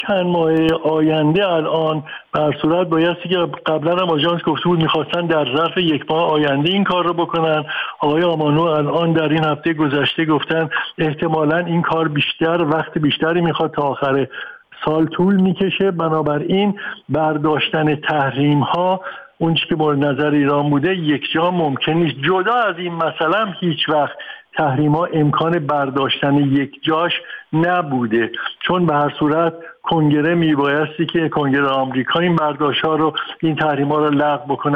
چند ماه آینده الان بر صورت بایستی که قبلا هم آژانس گفته بود میخواستن در ظرف یک ماه آینده این کار رو بکنن. آقای آمانو الان در این هفته گذشته گفتن احتمالاً این کار وقت بیشتری میخواد تا آخر سال طول میکشه. بنابراین برداشتن تحریم ها اون چیزی که مورد نظر ایران بوده یک جا ممکن نیست. جدا از این مسئله هم هیچ وقت تحریم ها امکان برداشتن یک جاش نبوده، چون به هر صورت کنگره میبایستی که کنگره آمریکا این برداشت ها رو، این تحریم ها رو لغو بکنه.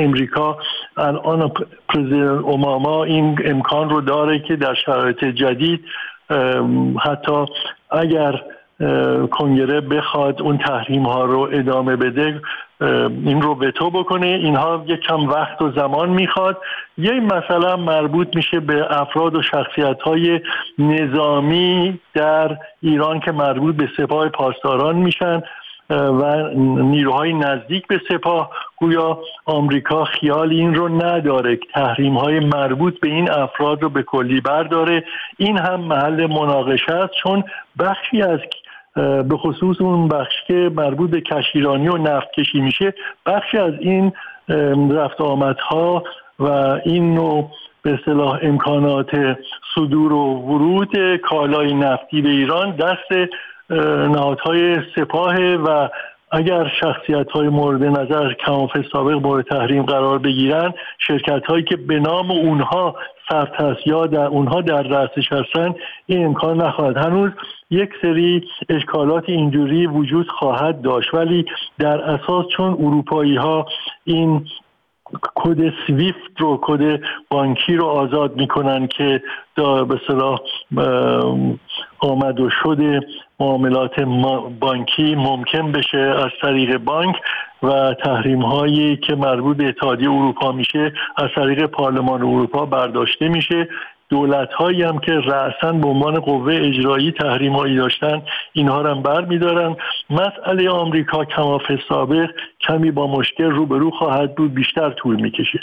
الان پرزیدنت اوباما این امکان رو داره که در شرایط جدید حتی اگر کنگره بخواد اون تحریم ها رو ادامه بده این رو وتو بکنه. اینها یک کم وقت و زمان میخواد. یه مسئله مربوط میشه به افراد و شخصیت های نظامی در ایران که مربوط به سپاه پاسداران میشن و نیروهای نزدیک به سپاه. گویا آمریکا خیال این رو نداره که تحریم های مربوط به این افراد رو به کلی برداره. این هم محل مناقشه است، چون بخشی از به خصوص اون بخش که مربوط به کشتیرانی و نفت کشی میشه، بخشی از این رفت آمدها و این نوع به اصطلاح امکانات صدور و ورود کالای نفتی به ایران دست نهادهای سپاه و اگر شخصیت‌های مورد نظر کمافه سابق مورد تحریم قرار بگیرن، شرکت‌هایی که به نام اونها ثبت هست یا در اونها در دستش هستن، این امکان نخواهد. هنوز یک سری اشکالات اینجوری وجود خواهد داشت، ولی در اساس چون اروپایی‌ها این کد سویفت رو، کد بانکی رو آزاد میکنن که به اصطلاح آمد و شد معاملات بانکی ممکن بشه از طریق بانک و تحریم هایی که مربوط به اتحادیه اروپا میشه از طریق پارلمان اروپا برداشته میشه. دولت هایی هم که رأساً به عنوان قوه اجرایی تحریم هایی داشتن اینها رو هم بر میدارن. مسئله آمریکا کمافه سابق کمی با مشکل روبرو خواهد بود، بیشتر طول میکشه.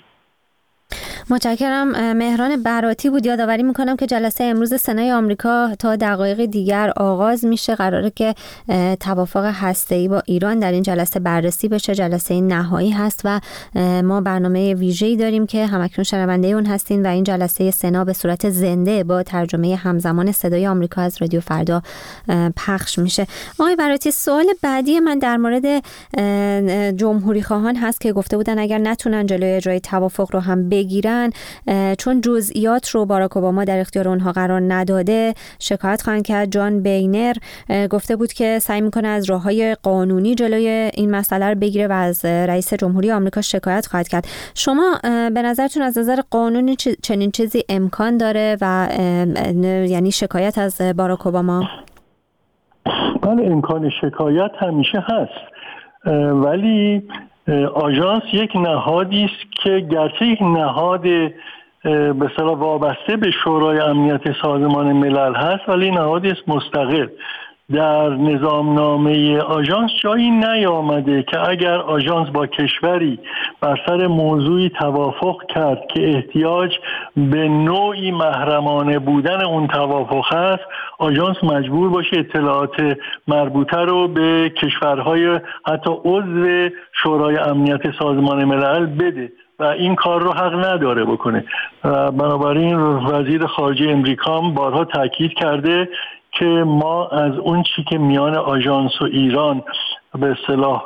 متشکرم. مهران براتی بود. یادآوری میکنم که جلسه امروز سنای آمریکا تا دقایق دیگر آغاز میشه. قراره که توافق هسته‌ای با ایران در این جلسه بررسی بشه. جلسه نهایی هست و ما برنامه ویژه‌ای داریم که همکنون شنونده اون هستین و این جلسه سنا به صورت زنده با ترجمه همزمان صدای آمریکا از رادیو فردا پخش میشه. آقای براتی، سوال بعدی من در مورد جمهوری خواهان هست که گفته بودن اگر نتونن جلوی اجرای توافق رو هم بگیرن، چون جزئیات رو باراک اوباما در اختیار اونها قرار نداده، شکایت خواهند کرد. جان بینر گفته بود که سعی میکنه از راههای قانونی جلوی این مسئله رو بگیره و از رئیس جمهوری آمریکا شکایت خواهد کرد. شما به نظرتون از نظر قانونی چنین چیزی امکان داره و یعنی شکایت از باراک اوباما؟ بله، امکان شکایت همیشه هست، ولی آژانس یک نهادی است که گرچه یک نهاد به اصطلاح وابسته به شورای امنیت سازمان ملل هست، ولی نهادی است مستقل. در نظامنامه آژانس جایی نیامده که اگر آژانس با کشوری بر سر موضوعی توافق کرد که احتیاج به نوعی محرمانه بودن اون توافق هست، آژانس مجبور باشه اطلاعات مربوطه رو به کشورهای حتی عضو شورای امنیت سازمان ملل بده و این کار رو حق نداره بکنه. بنابراین وزیر خارجه امریکا هم بارها تاکید کرده که ما از اون چی که میان آژانس و ایران به اصطلاح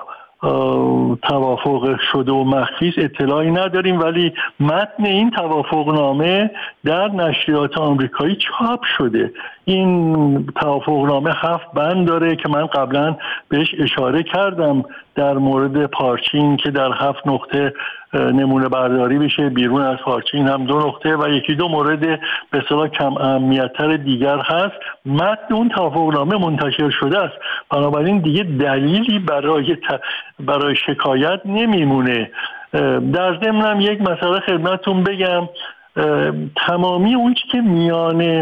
توافق شده و مخفی اطلاعی نداریم، ولی متن این توافقنامه در نشریات آمریکایی چاپ شده. این توافقنامه 7 بند داره که من قبلا بهش اشاره کردم در مورد پارچین که در 7 نقطه نمونه برداری بشه، بیرون از پارچین هم 2 نقطه و 1-2 مورد به اصطلاح کم اهمیت‌تر دیگر هست. متن اون توافقنامه منتشر شده است، بنابراین دیگه دلیلی برای شکایت نمیمونه. در ضمن یک مسئله خدمتتون بگم، تمامی اون چی که میان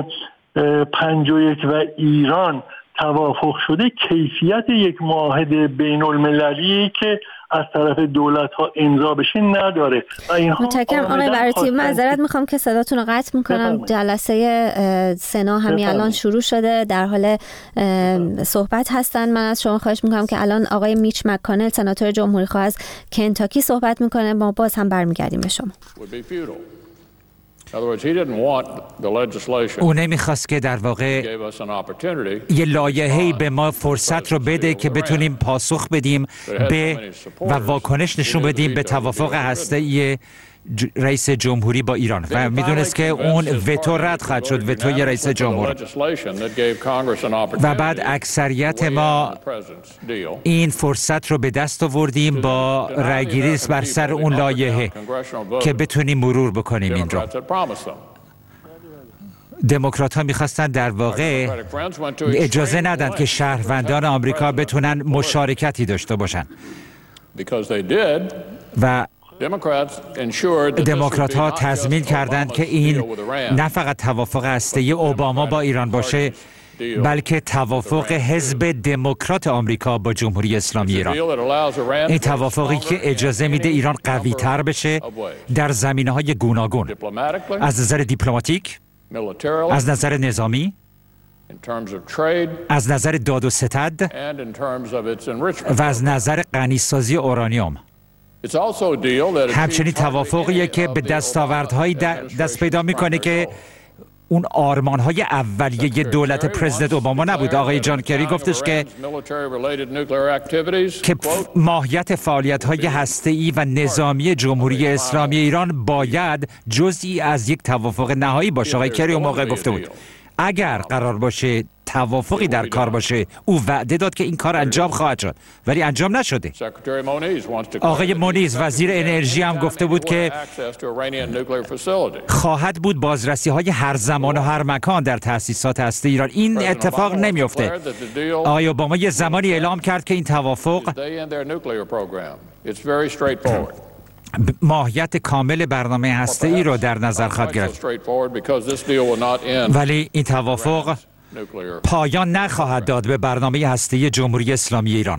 51 و ایران توافق شده کیفیت یک معاهده بین المللی که از طرف دولت‌ها امضا بشه نداره و اینها متشکرم آقای براتی. معذرت میخوام که صداتون رو قطع میکنم. جلسه سنا همین الان شروع شده، در حال صحبت هستن. من از شما خواهش میکنم که الان آقای میچ مک‌کانل سناتور جمهوری‌خواه از کنتاکی صحبت میکنه، ما باز هم برمیگردیم به شما. او نمیخواست که در واقع یه لایحه‌ای به ما فرصت رو بده که بتونیم پاسخ بدیم به و واکنش نشون بدیم به توافق هسته‌ای رئیس جمهوری با ایران و میدونست که اون وتو رد خواهد شد، وتوی رئیس جمهور. و بعد اکثریت ما این فرصت رو به دست آوردیم با رأیگیری بر سر اون لایحه که بتونیم مرور بکنیم این رو. دموکرات ها میخواستن در واقع اجازه ندن که شهروندان آمریکا بتونن مشارکتی داشته باشن و دموکرات ها تضمین کردند که این نه فقط توافق هسته‌ای اوباما با ایران باشه، بلکه توافق حزب دموکرات آمریکا با جمهوری اسلامی ایران. این توافقی که اجازه میده ایران قوی تر بشه در زمینه‌های گوناگون، از نظر دیپلماتیک، از نظر نظامی، از نظر داد و ستد و از نظر غنیسازی اورانیوم. همچنین توافقیه که به دستاوردهایی دست پیدا میکنه که اون آرمانهای اولیه دولت پرزیدنت اوباما نبود. آقای جان کری گفتش که ماهیت فعالیت‌های هسته‌ای و نظامی جمهوری اسلامی ایران باید جزئی از یک توافق نهایی باشه. آقای کری اون موقع گفته بود اگر قرار باشه توافقی در کار باشه، او وعده داد که این کار انجام خواهد شد، ولی انجام نشده. آقای مونیز وزیر انرژی هم گفته بود که خواهد بود بازرسی‌های هر زمان و هر مکان در تأسیسات هسته ایران. این اتفاق نمیفته. آقای اوباما یه زمانی اعلام کرد که این توافق ماهیت کامل برنامه هسته‌ای رو در نظر خواهد گرفت، ولی این توافق پایان نخواهد داد به برنامه هسته‌ای جمهوری اسلامی ایران.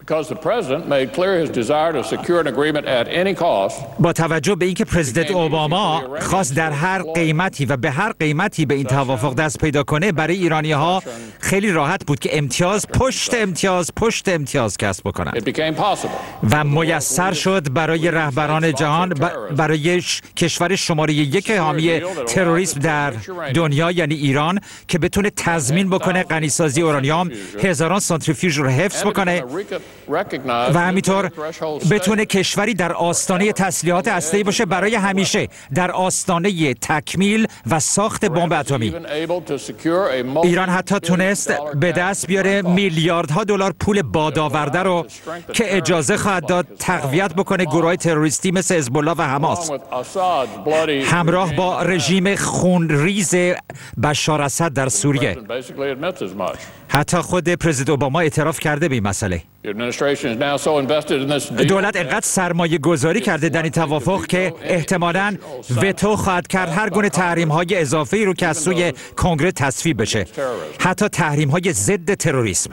با توجه به اینکه پرزیدنت اوباما خواست در هر قیمتی و به هر قیمتی به این توافق دست پیدا کنه، برای ایرانی‌ها خیلی راحت بود که امتیاز پشت امتیاز کسب بکنن و میسر شد برای رهبران جهان، برای کشور شماره 1 حامی تروریسم در دنیا یعنی ایران، که بتونه تضمین بکنه غنیسازی اورانیوم، هزاران سانتریفیوژ رو حفظ بکنه و همینطور بتونه کشوری در آستانه تسلیحات هسته‌ای باشه برای همیشه، در آستانه تکمیل و ساخت بمب اتمی. ایران حتی تونست به دست بیاره میلیاردها دلار پول بادآورده رو که اجازه خواهد داد تقویت بکنه گروه‌های تروریستی مثل حزب الله و حماس، همراه با رژیم خونریز بشار اسد در سوریه. حتی خود پرزیدنت اوباما اعتراف کرده به این مسئله. دولت انقدر سرمایه گذاری کرده در این توافق که احتمالاً وتو خواهد کرد هر گونه تحریم‌های اضافه‌ای رو که از سوی کنگره تصویب بشه، حتی تحریم‌های ضد تروریسم.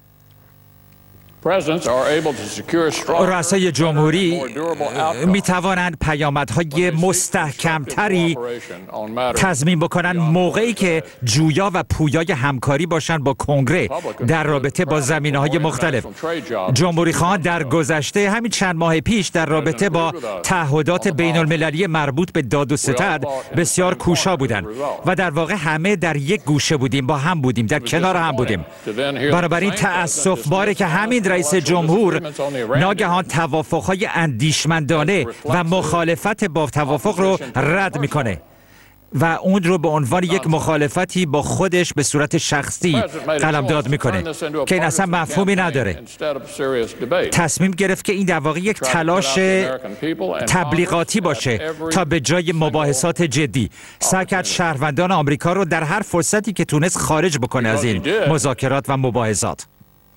رؤسای جمهوری می توانند پیامدهای مستحکمتری تضمین بکنند موقعی که جویا و پویای همکاری باشند با کنگره در رابطه با زمینه‌های مختلف. جمهوری‌خواهان در گذشته همین چند ماه پیش در رابطه با تعهدات بین‌المللی مربوط به داد و ستد بسیار کوشا بودند و در واقع همه در یک گوشه بودیم، با هم بودیم، در کنار هم بودیم. بنابراین تأسف باره که همین رئیس جمهور ناگهان توافق‌های اندیشمندانه و مخالفت با توافق رو رد میکنه و اون رو به عنوان یک مخالفتی با خودش به صورت شخصی قلمداد میکنه که این اصلا مفهومی نداره. تصمیم گرفت که این در واقع یک تلاش تبلیغاتی باشه تا به جای مباحثات جدی سعی کرد شهروندان آمریکا رو در هر فرصتی که تونست خارج بکنه از این مذاکرات و مباحثات.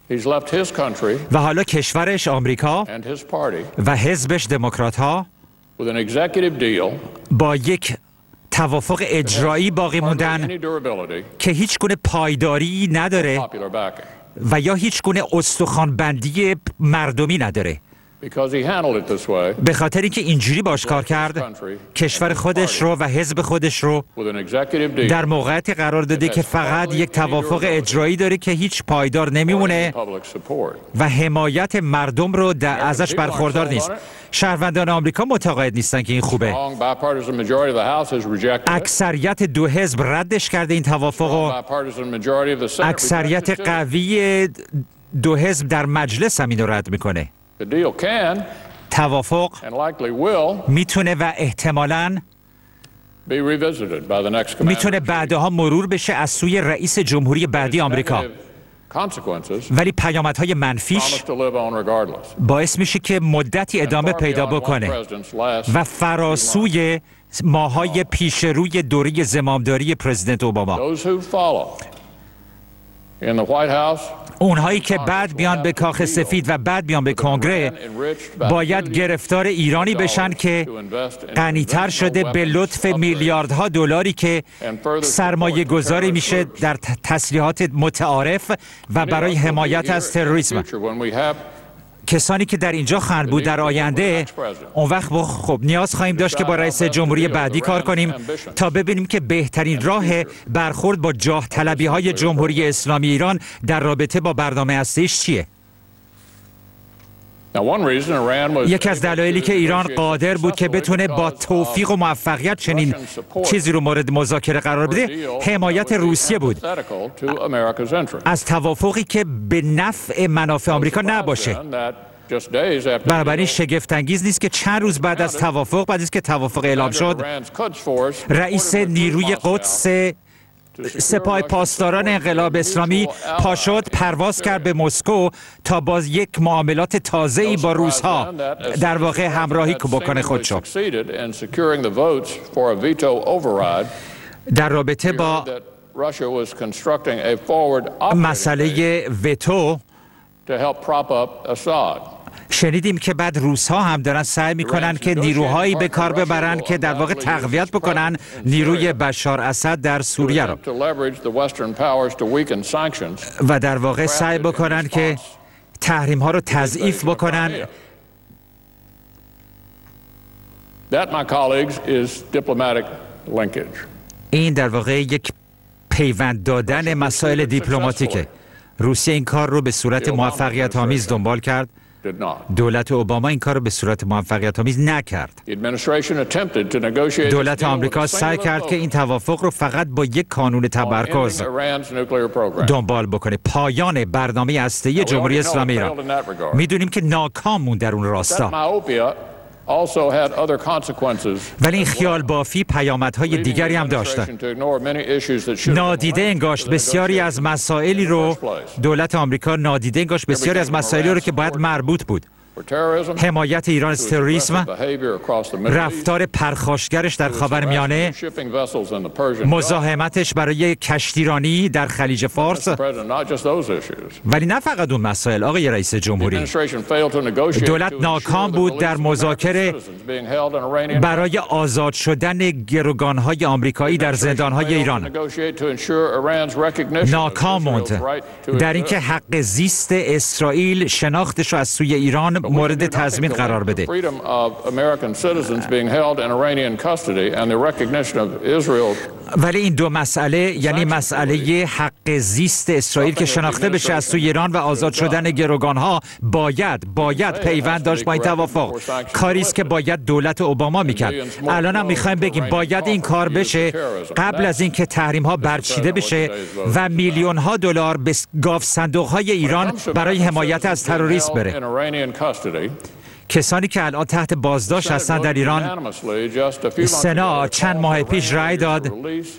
و حالا کشورش آمریکا و حزبش دموکرات ها با یک توافق اجرایی باقی موندن که هیچ گونه پایداری نداره و یا هیچ گونه استخوان‌بندی مردمی نداره. به خاطر اینکه اینجوری باش کار کرد، کشور خودش رو و حزب خودش رو در موقعیتی قرار داده که فقط یک توافق اجرایی داره که هیچ پایدار نمیمونه و حمایت مردم رو ازش برخوردار نیست. شهروندان آمریکا معتقد نیستن که این خوبه. اکثریت دو حزب ردش کرده این توافق و اکثریت قوی دو حزب در مجلس هم اینو رد میکنه. توافق میتونه و احتمالاً میتونه بعدها مرور بشه از سوی رئیس جمهوری بعدی آمریکا، ولی پیامدهای منفیش باعث میشه که مدتی ادامه پیدا بکنه و فراسوی ماهای پیش روی دوره زمامداری پرزیدنت اوباما. اونهایی که بعد بیان به کاخ سفید و بعد بیان به کنگره باید گرفتار ایرانی بشن که غنی‌تر شده به لطف میلیاردها دلاری که سرمایه گذاری میشه در تسلیحات متعارف و برای حمایت از تروریسم. کسانی که در اینجا خواهند بود در آینده، اون وقت خب نیاز خواهیم داشت که با رئیس جمهوری بعدی کار کنیم تا ببینیم که بهترین راه برخورد با جاه طلبی های جمهوری اسلامی ایران در رابطه با برنامه هسته‌ایش چیه. یکی از دلایلی که ایران قادر بود که بتونه با توفیق و موفقیت چنین چیزی رو مورد مذاکره قرار بده، حمایت روسیه بود از توافقی که به نفع منافع آمریکا نباشه. بنابراین شگفت انگیز نیست که چند روز بعد از که توافق اعلام شد، رئیس نیروی قدس سپاه پاسداران انقلاب اسلامی پاشد پرواز کرد به مسکو تا باز یک معاملات تازه‌ای با روس‌ها در واقع همراهی بکنه خودشو در رابطه با مسئله وتو. شنیدیم که بعد روس‌ها هم دارن سعی میکنن که نیروهایی به کار ببرن که در واقع تقویت بکنن نیروی بشار اسد در سوریه رو و در واقع سعی بکنن که تحریم ها رو تضعیف بکنن. این در واقع یک پیوند دادن مسائل دیپلماتیکه. روسیه این کار رو به صورت موفقیت آمیز دنبال کرد. دولت اوباما این کار رو به صورت موفقیت آمیز نکرد. دولت آمریکا سعی کرد که این توافق رو فقط با یک کانون تمرکز دنبال بکنه، پایان برنامه هسته‌ای جمهوری اسلامی ایران. میدونیم که ناکام موند در اون راستا، ولی این خیال بافی پیامدهای دیگری هم داشتن. نادیده انگاشت بسیاری از مسائلی رو، دولت آمریکا نادیده انگاشت بسیاری از مسائلی رو که باید مربوط بود. حمایت ایران از تروریسم، رفتار پرخاشگرش در خاورمیانه، مزاحمتش برای کشتیرانی در خلیج فارس، ولی نه فقط اون مسائل. آقای رئیس جمهوری، دولت ناکام بود در مذاکره برای آزاد شدن گروگانهای آمریکایی در زندانهای ایران. ناکام موند در اینکه حق زیست اسرائیل شناختش رو از سوی ایران مورد تضمین قرار بده. ولی این دو مسئله، یعنی مسئله حق زیست اسرائیل که شناخته بشه از سوی ایران و آزاد شدن گروگانها، باید پیوند داشت با این توافق. کاری است که باید دولت اوباما میکرد. الان هم میخوایم بگیم باید این کار بشه قبل از اینکه تحریم ها برچیده بشه و میلیون ها دلار به گاف صندوق های ایران برای حمایت از تروریسم بره. کسانی که الان تحت بازداشت هستند در ایران، سنا چند ماه پیش رأی داد،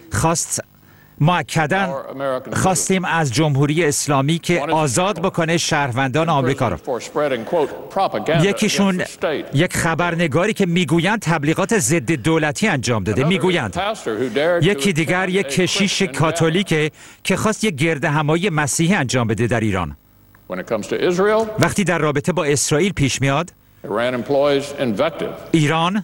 خواستیم از جمهوری اسلامی که آزاد بکنه شهروندان آمریکا رو. یکیشون یک خبرنگاری که میگویند تبلیغات ضد دولتی انجام داده میگویند. یکی دیگر یک کشیش کاتولیکه که خواست یک گردهمایی مسیحی انجام بده در ایران. وقتی در رابطه با اسرائیل پیش میاد، ایران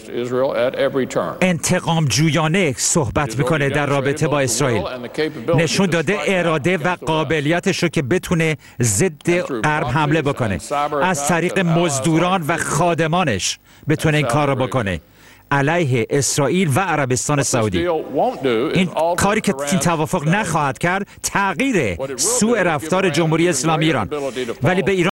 انتقام جویانه صحبت میکنه در رابطه با اسرائیل. نشون داده اراده و قابلیتش رو که بتونه ضد غرب حمله بکنه، از طریق مزدوران و خادمانش بتونه این کار رو بکنه علیه اسرائیل و عربستان سعودی. این کاری که این توافق نخواهد کرد تغییر سوء رفتار جمهوری اسلامی ایران، ولی به ایران